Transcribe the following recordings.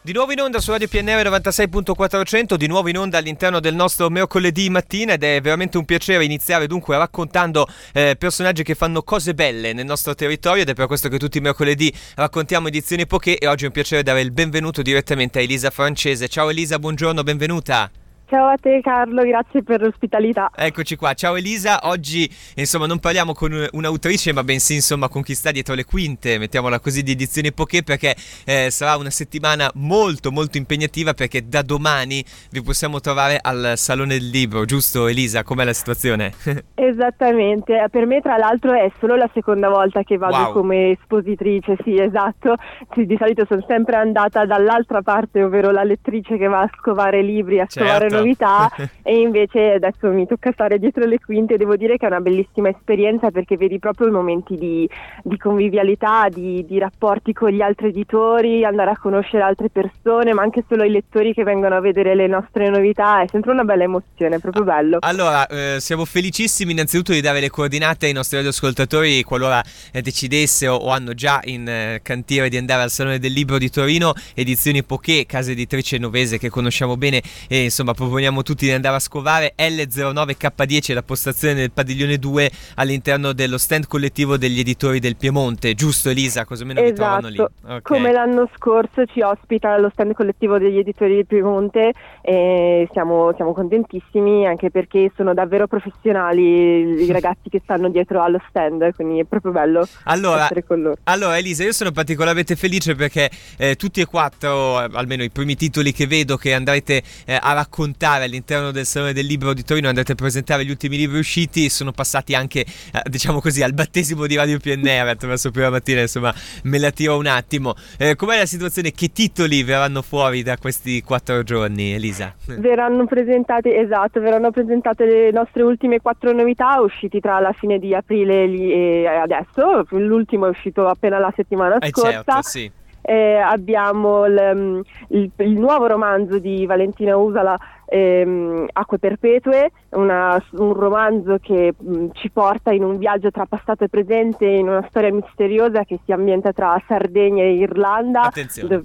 Di nuovo in onda su Radio PNR 96.400, di nuovo in onda all'interno del nostro mercoledì mattina, ed è veramente un piacere iniziare dunque raccontando personaggi che fanno cose belle nel nostro territorio, ed è per questo che tutti i mercoledì raccontiamo edizioni poche, e oggi è un piacere dare il benvenuto direttamente a Elisa Francese. Ciao Elisa, buongiorno, benvenuta. Ciao a te Carlo, grazie per l'ospitalità. Eccoci qua, ciao Elisa. Oggi insomma non parliamo con un'autrice, ma bensì insomma con chi sta dietro le quinte, mettiamola così, di edizioni poche, perché sarà una settimana molto molto impegnativa, perché da domani vi possiamo trovare al Salone del Libro, giusto Elisa? Com'è la situazione? Esattamente, per me tra l'altro è solo la seconda volta che vado come espositrice, sì esatto, di solito sono sempre andata dall'altra parte, ovvero la lettrice che va a scovare libri, a scovare novità, e invece adesso mi tocca stare dietro le quinte. Devo dire che è una bellissima esperienza, perché vedi proprio i momenti di convivialità, di rapporti con gli altri editori, andare a conoscere altre persone, ma anche solo i lettori che vengono a vedere le nostre novità. È sempre una bella emozione, è proprio bello. Allora, siamo felicissimi innanzitutto di dare le coordinate ai nostri radioascoltatori, qualora decidessero o hanno già in cantiere di andare al Salone del Libro di Torino. Edizioni Poche, casa editrice novese che conosciamo bene, e insomma proponiamo tutti di andare a scovare. L09K10 la postazione del padiglione 2 all'interno dello stand collettivo degli editori del Piemonte, giusto Elisa? Così almeno vi trovano lì. Okay. Come l'anno scorso ci ospita lo stand collettivo degli editori del Piemonte, e siamo contentissimi, anche perché sono davvero professionali i ragazzi che stanno dietro allo stand, quindi è proprio bello essere con loro. Allora Elisa, io sono particolarmente felice perché tutti e quattro, almeno i primi titoli che vedo che andrete a raccontare all'interno del Salone del Libro di Torino, andrete a presentare gli ultimi libri usciti, sono passati anche diciamo così al battesimo di Radio PNR attraverso Prima Mattina, insomma me la tiro un attimo. Com'è la situazione? Che titoli verranno fuori da questi 4 giorni, Elisa? Verranno presentate le nostre ultime 4 novità usciti tra la fine di aprile e adesso. L'ultimo è uscito appena la settimana scorsa. Certo, sì. Abbiamo il nuovo romanzo di Valentina Usala, Acque Perpetue, un romanzo che ci porta in un viaggio tra passato e presente, in una storia misteriosa che si ambienta tra Sardegna e Irlanda. Attenzione.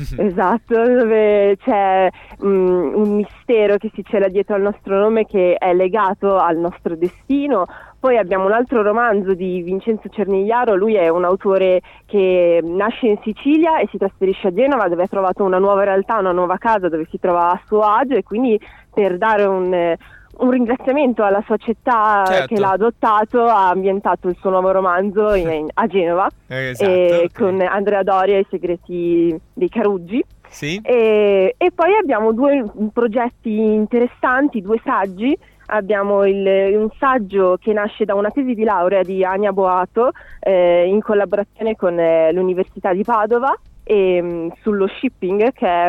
Dove c'è un mistero che si cela dietro al nostro nome, che è legato al nostro destino. Poi abbiamo un altro romanzo di Vincenzo Cernigliaro. Lui è un autore che nasce in Sicilia e si trasferisce a Genova, dove ha trovato una nuova realtà, una nuova casa dove si trova a suo agio, e quindi per dare un ringraziamento alla sua città, certo, che l'ha adottato, ha ambientato il suo nuovo romanzo a Genova, esatto, con Andrea Doria e i segreti dei Caruggi. Sì. E poi abbiamo 2 progetti interessanti, 2 saggi. Abbiamo un saggio che nasce da una tesi di laurea di Ania Boato, in collaborazione con l'Università di Padova, sullo shipping, che è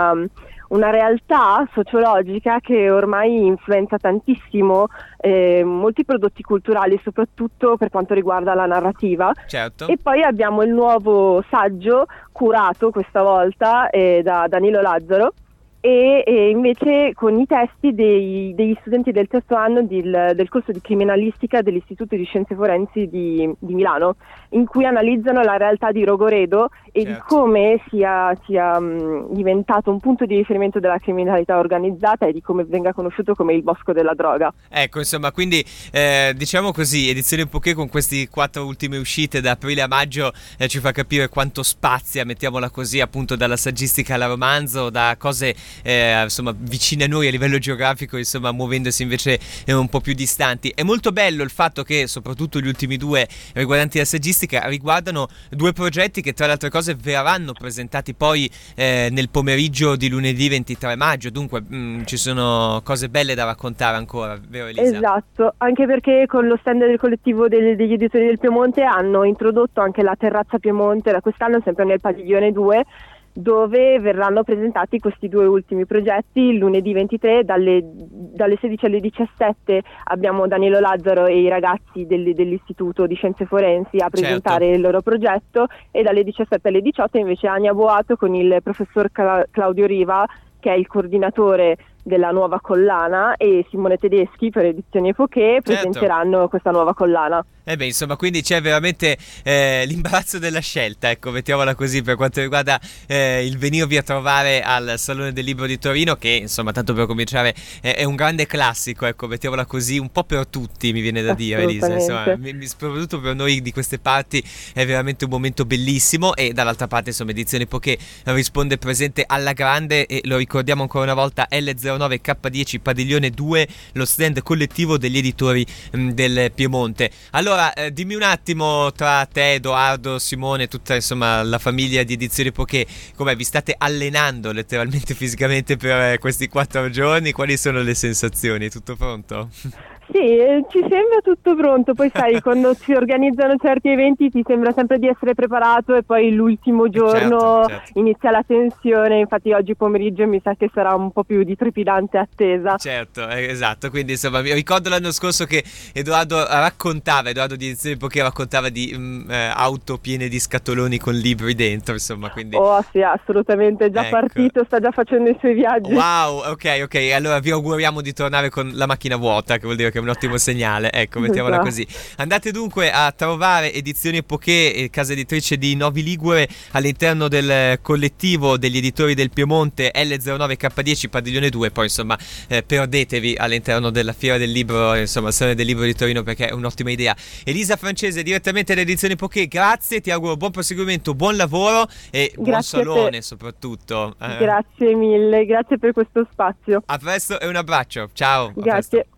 una realtà sociologica che ormai influenza tantissimo molti prodotti culturali, soprattutto per quanto riguarda la narrativa. Certo. E poi abbiamo il nuovo saggio curato questa volta da Danilo Lazzaro, e invece con i testi degli studenti del terzo anno del corso di criminalistica dell'Istituto di Scienze Forensi di Milano, in cui analizzano la realtà di Rogoredo e certo, di come sia diventato un punto di riferimento della criminalità organizzata, e di come venga conosciuto come il bosco della droga. Ecco, insomma, quindi diciamo così, edizione Poké con questi 4 ultime uscite da aprile a maggio ci fa capire quanto spazia, mettiamola così, appunto dalla saggistica al romanzo, da cose insomma vicine a noi a livello geografico, insomma muovendosi invece un po' più distanti. È molto bello il fatto che soprattutto gli ultimi 2 riguardanti la saggistica riguardano 2 progetti che tra le altre cose verranno presentati poi nel pomeriggio di lunedì 23 maggio, dunque ci sono cose belle da raccontare ancora, vero Elisa? Esatto, anche perché con lo stand del collettivo degli editori del Piemonte hanno introdotto anche la terrazza Piemonte da quest'anno, sempre nel padiglione 2, dove verranno presentati questi 2 ultimi progetti. Il lunedì 23 dalle 16 alle 17 abbiamo Danilo Lazzaro e i ragazzi dell'Istituto di Scienze Forensi a presentare, certo, il loro progetto, e dalle 17 alle 18 invece Ania Boato con il professor Claudio Riva, che è il coordinatore della nuova collana, e Simone Tedeschi per Edizioni Epoché presenteranno questa nuova collana. Insomma, quindi c'è veramente l'imbarazzo della scelta, ecco, mettiamola così, per quanto riguarda il venirvi a trovare al Salone del Libro di Torino, che insomma, tanto per cominciare, è un grande classico, ecco, mettiamola così, un po' per tutti, mi viene da dire, Elisa, insomma, soprattutto per noi di queste parti è veramente un momento bellissimo. E dall'altra parte, insomma, Edizioni Poké risponde presente alla grande, e lo ricordiamo ancora una volta, L09 K10 Padiglione 2, lo stand collettivo degli editori del Piemonte. Allora, dimmi un attimo, tra te, Edoardo, Simone, tutta insomma la famiglia di Edizioni Poké, com'è? Vi state allenando letteralmente fisicamente per questi 4 giorni? Quali sono le sensazioni? Tutto pronto? Sì, ci sembra tutto pronto, poi sai, quando si organizzano certi eventi ti sembra sempre di essere preparato e poi l'ultimo giorno certo. Inizia la tensione, infatti oggi pomeriggio mi sa che sarà un po' più di trepidante attesa. Certo, esatto, quindi insomma mi ricordo l'anno scorso che Edoardo di Edizioni Poké raccontava di auto piene di scatoloni con libri dentro, insomma, quindi... Oh sì, assolutamente, è già partito, sta già facendo i suoi viaggi. Wow, ok, allora vi auguriamo di tornare con la macchina vuota, che vuol dire che è un ottimo segnale, ecco, mettiamola così. Andate dunque a trovare Edizioni Poké, casa editrice di Novi Ligure, all'interno del collettivo degli editori del Piemonte, L09 K10 Padiglione 2, poi insomma perdetevi all'interno della Fiera del Libro, insomma, Salone del Libro di Torino, perché è un'ottima idea. Elisa Francese, direttamente da Edizioni Poké, grazie, ti auguro buon proseguimento, buon lavoro e buon salone soprattutto. Grazie mille, grazie per questo spazio. A presto e un abbraccio, ciao. Grazie.